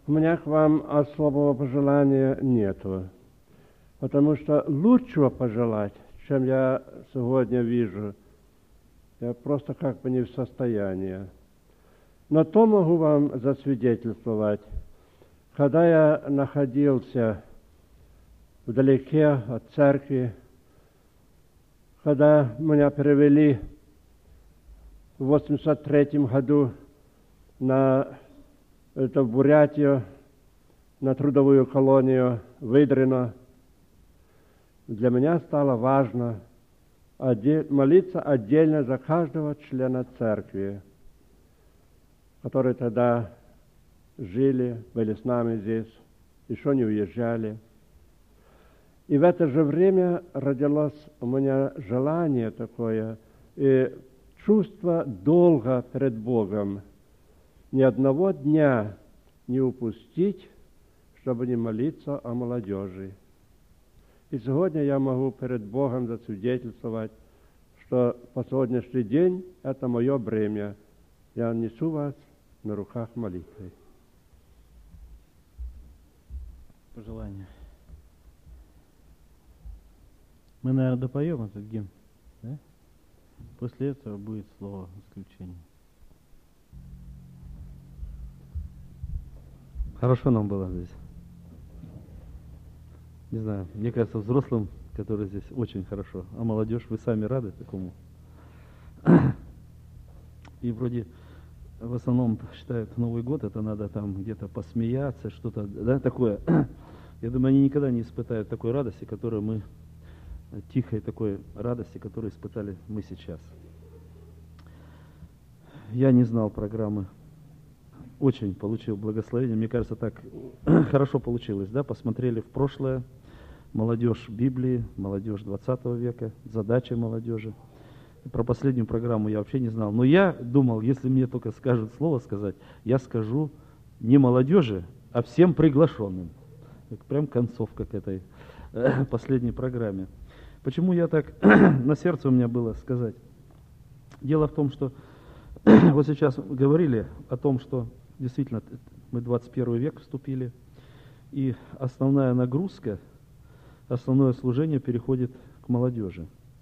У меня к вам особого пожелания нету, потому что лучшего пожелать, чем я сегодня вижу, я просто как бы не в состоянии. Но то могу вам засвидетельствовать. Когда я находился вдалеке от церкви, когда меня перевели в 1983 году в Бурятию, на трудовую колонию Выдрино, для меня стало важно молиться отдельно за каждого члена церкви, которые тогда жили, были с нами здесь, еще не уезжали. И в это же время родилось у меня желание такое и чувство долга перед Богом, ни одного дня не упустить, чтобы не молиться о молодежи. И сегодня я могу перед Богом засвидетельствовать, что по сегодняшний день это мое бремя. Я несу вас на руках молитвы. Пожелание. Мы, наверное, допоем этот гимн, да? После этого будет слово исключения. Хорошо нам было здесь. Не знаю, мне кажется, взрослым, которые здесь, очень хорошо. А молодежь, вы сами рады такому? И вроде в основном считают Новый год, это надо там где-то посмеяться, что-то, да, такое. Я думаю, они никогда не испытают такой радости, которую мы, тихой такой радости, которую испытали мы сейчас. Я не знал программы. Очень получил благословение. Мне кажется, так хорошо получилось, да? Посмотрели в прошлое, молодежь Библии, молодежь 20 века, задачи молодежи. Про последнюю программу я вообще не знал. Но я думал, если мне только скажут слово сказать, я скажу не молодежи, а всем приглашенным. Прям концовка к этой последней программе. Почему я так на сердце у меня было сказать? Дело в том, что вот сейчас говорили о том, что действительно мы в 21 век вступили, и основная нагрузка, основное служение переходит к молодежи.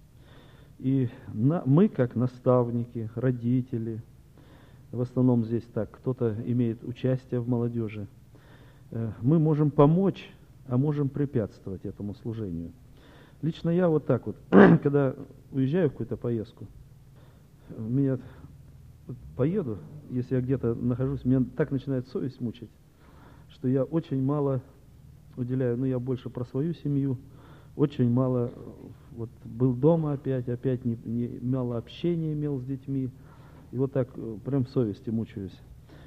И мы, как наставники, родители, в основном здесь так, кто-то имеет участие в молодежи, мы можем помочь, а можем препятствовать этому служению. Лично я вот так вот, когда уезжаю в какую-то поездку, меня поеду, если я где-то нахожусь, меня так начинает совесть мучить, что я очень мало уделяю, я больше про свою семью, очень мало, вот был дома опять мало общения имел с детьми, и вот так прям совести мучаюсь.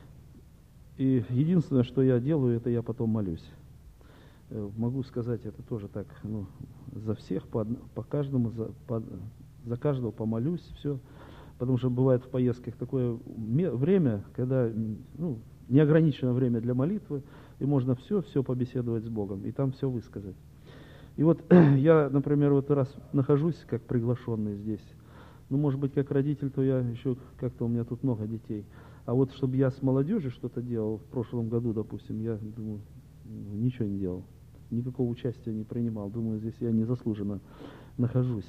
И единственное, что я делаю, это я потом молюсь. Могу сказать, это тоже так, за всех, по каждому, за каждого помолюсь, все. Потому что бывает в поездках такое время, когда неограниченное время для молитвы, и можно все побеседовать с Богом, и там все высказать. И вот я, например, вот раз нахожусь как приглашенный здесь, может быть, как родитель, то я еще как-то, у меня тут много детей. А вот чтобы я с молодежью что-то делал, в прошлом году, допустим, я думаю, ничего не делал, никакого участия не принимал. Думаю, здесь я незаслуженно нахожусь.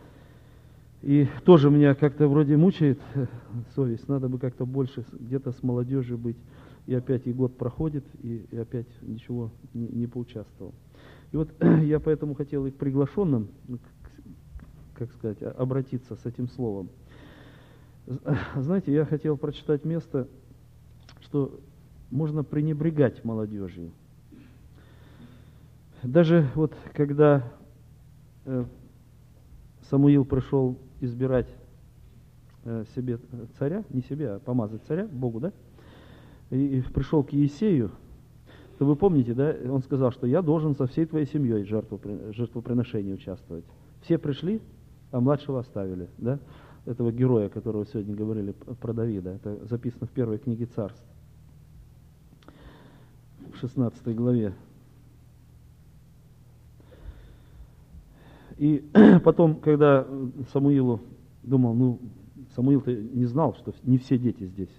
И тоже меня как-то вроде мучает совесть, надо бы как-то больше где-то с молодежью быть. И опять и год проходит, и опять ничего не поучаствовал. И вот я поэтому хотел и к приглашенным, как сказать, обратиться с этим словом. Знаете, я хотел прочитать место, что можно пренебрегать молодежью. Даже вот когда Самуил пришел избирать себе царя, не себе, а помазать царя, Богу, да? И пришел к Иисею, то вы помните, да, он сказал, что я должен со всей твоей семьей в жертвоприношении участвовать. Все пришли, а младшего оставили, да? Этого героя, которого сегодня говорили про Давида. Это записано в первой книге Царств, в 16 главе. И потом, когда Самуилу думал, Самуил-то не знал, что не все дети здесь.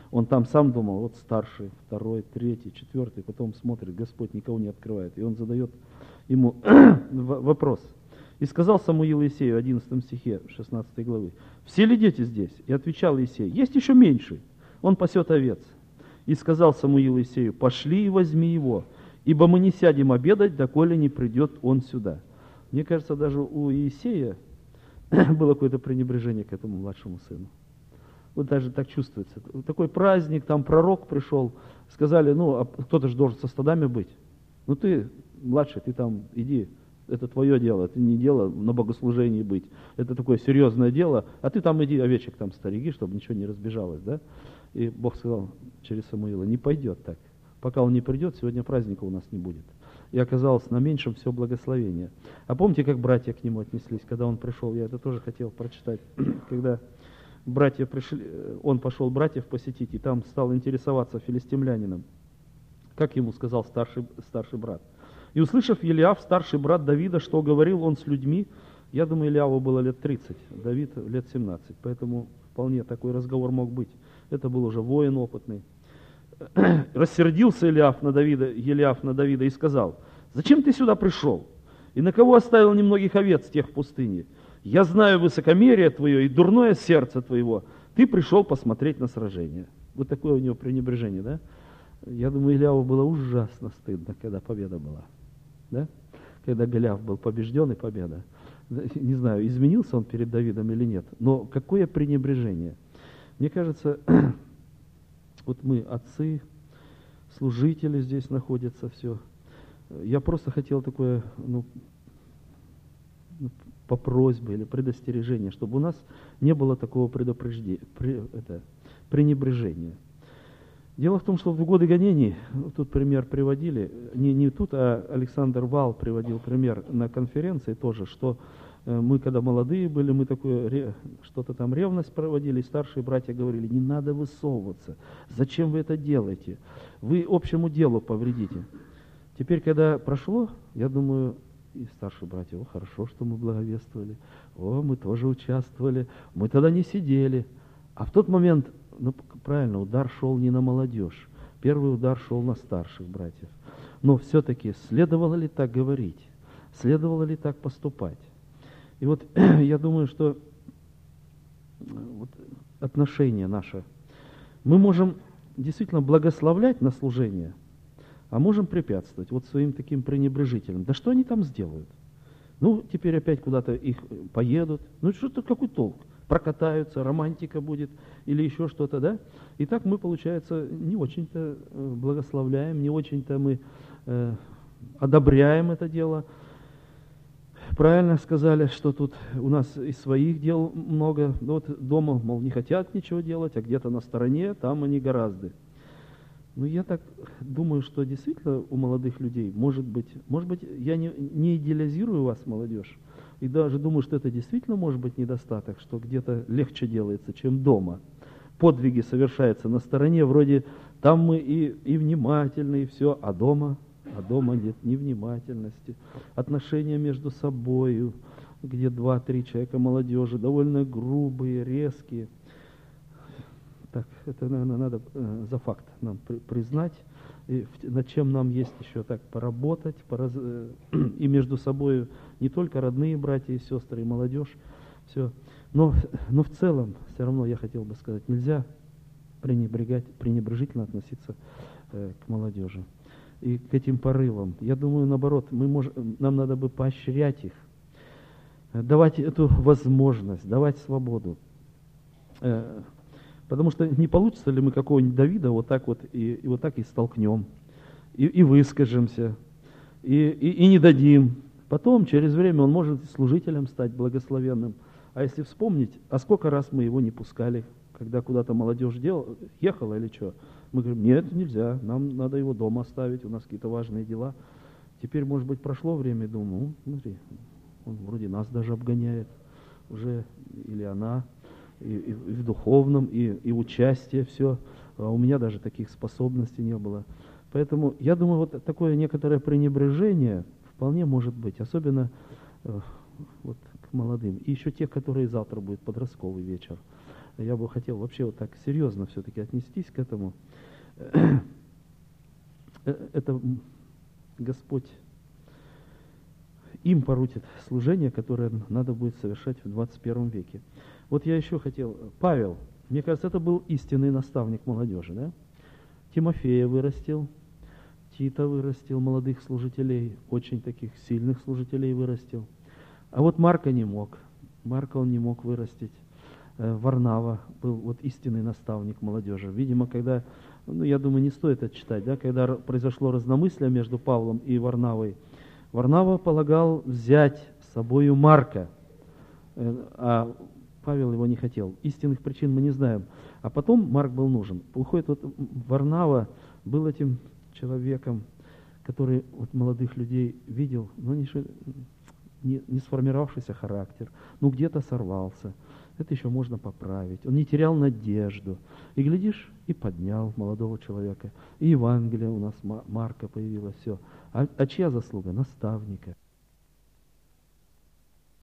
Он там сам думал, вот старший, второй, третий, четвертый, потом смотрит, Господь никого не открывает. И он задает ему вопрос. «И сказал Самуил Иисею» в 11 стихе 16 главы, «Все ли дети здесь?» И отвечал Иисей, «Есть еще меньший, он пасет овец». И сказал Самуил Иисею, «Пошли и возьми его, ибо мы не сядем обедать, доколе не придет он сюда». Мне кажется, даже у Иисея было какое-то пренебрежение к этому младшему сыну. Вот даже так чувствуется. Такой праздник, там пророк пришел, сказали, ну, а кто-то же должен со стадами быть. Ну, ты младший, ты там иди, это твое дело, это не дело на богослужении быть. Это такое серьезное дело, а ты там иди овечек там стереги, чтобы ничего не разбежалось, да? И Бог сказал через Самуила, не пойдет так. Пока он не придет, сегодня праздника у нас не будет. И оказалось на меньшем все благословение. А помните, как братья к нему отнеслись, когда он пришел? Я это тоже хотел прочитать. Когда братья пришли, он пошел братьев посетить, и там стал интересоваться филистимлянином. Как ему сказал старший брат. И услышав Елиаф, старший брат Давида, что говорил он с людьми, я думаю, Елиаву было лет 30, Давид лет 17, поэтому вполне такой разговор мог быть. Это был уже воин опытный. Рассердился Елиаф на Давида и сказал, «Зачем ты сюда пришел? И на кого оставил немногих овец тех в пустыне? Я знаю высокомерие твое и дурное сердце твоего. Ты пришел посмотреть на сражение». Вот такое у него пренебрежение, да? Я думаю, Елиаву было ужасно стыдно, когда победа была. Да? Когда Голиаф был побежден и победа. Не знаю, изменился он перед Давидом или нет, но какое пренебрежение. Мне кажется, вот мы, отцы, служители здесь находятся, все. Я просто хотел такое, по просьбе или предостережение, чтобы у нас не было такого пренебрежения. Дело в том, что в годы гонений, тут пример приводили, не тут, а Александр Вал приводил пример на конференции тоже, что мы, когда молодые были, мы такое, что-то там ревность проводили, и старшие братья говорили, не надо высовываться, зачем вы это делаете, вы общему делу повредите. Теперь, когда прошло, я думаю, и старшие братья, хорошо, что мы благовествовали, мы тоже участвовали, мы тогда не сидели. А в тот момент, правильно, удар шел не на молодежь, первый удар шел на старших братьев. Но все-таки следовало ли так говорить, следовало ли так поступать? И вот я думаю, что вот отношение наше, мы можем действительно благословлять на служение, а можем препятствовать вот своим таким пренебрежителям. Да что они там сделают? Теперь опять куда-то их поедут. Что-то, какой толк? Прокатаются, романтика будет или еще что-то, да? И так мы, получается, не очень-то благословляем, не очень-то мы одобряем это дело. Правильно сказали, что тут у нас и своих дел много. Дома, мол, не хотят ничего делать, а где-то на стороне, там они гораздо. Я так думаю, что действительно у молодых людей, может быть, я не идеализирую вас, молодежь, и даже думаю, что это действительно может быть недостаток, что где-то легче делается, чем дома. Подвиги совершаются на стороне, вроде там мы и внимательны, и все, а дома нет невнимательности. Отношения между собой, где 2-3 человека молодежи, довольно грубые, резкие. Так, это, наверное, надо за факт нам признать, и над чем нам есть еще так поработать, и между собой не только родные братья и сестры, и молодежь, все. Но в целом, все равно я хотел бы сказать, нельзя пренебрежительно относиться к молодежи и к этим порывам. Я думаю, наоборот, нам надо бы поощрять их, давать эту возможность, давать свободу. Потому что не получится ли мы какого-нибудь Давида вот так вот и столкнем, и выскажемся, и не дадим. Потом, через время, он может служителем стать благословенным. А если вспомнить, а сколько раз мы его не пускали, когда куда-то молодежь ехала или что? Мы говорим, нет, нельзя, нам надо его дома оставить, у нас какие-то важные дела. Теперь, может быть, прошло время, и думаю, смотри, он вроде нас даже обгоняет уже, или она, и в духовном, и участие, все. А у меня даже таких способностей не было. Поэтому, я думаю, вот такое некоторое пренебрежение вполне может быть, особенно вот к молодым. И еще те, которые завтра будет подростковый вечер. я бы хотел вообще вот так серьезно все-таки отнестись к этому. Это Господь им поручит служение, которое надо будет совершать в 21 веке. Вот я еще хотел, Павел, мне кажется, это был истинный наставник молодежи, да? Тимофея вырастил, Тита вырастил, молодых служителей, очень таких сильных служителей вырастил. А вот Марка не мог. Марка он не мог вырастить. Варнава был вот истинный наставник молодежи. Видимо, когда, я думаю, не стоит это читать, да, когда произошло разномыслие между Павлом и Варнавой, Варнава полагал взять с собою Марка, а Павел его не хотел. Истинных причин мы не знаем. А потом Марк был нужен. Выходит, вот Варнава был этим человеком, который вот молодых людей видел, но не сформировавшийся характер, где-то сорвался. Это еще можно поправить. Он не терял надежду. И, глядишь, и поднял молодого человека. И Евангелие у нас Марка появилось, все. А чья заслуга? Наставника.